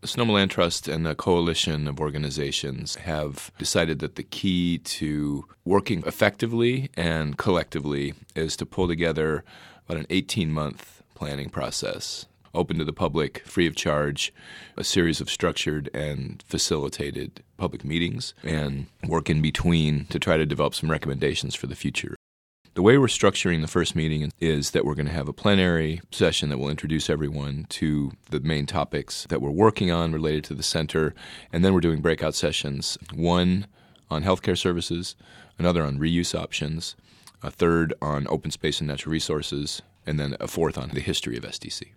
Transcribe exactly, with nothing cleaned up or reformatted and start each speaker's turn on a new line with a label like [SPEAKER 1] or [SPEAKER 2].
[SPEAKER 1] Sonoma Land Trust and a coalition of organizations have decided that the key to working effectively and collectively is to pull together about an eighteen-month planning process, open to the public, free of charge, a series of structured and facilitated public meetings, and work in between to try to develop some recommendations for the future. The way we're structuring the first meeting is that we're going to have a plenary session that will introduce everyone to the main topics that we're working on related to the center, and then we're doing breakout sessions, one on healthcare services, another on reuse options, a third on open space and natural resources, and then a fourth on the history of S D C.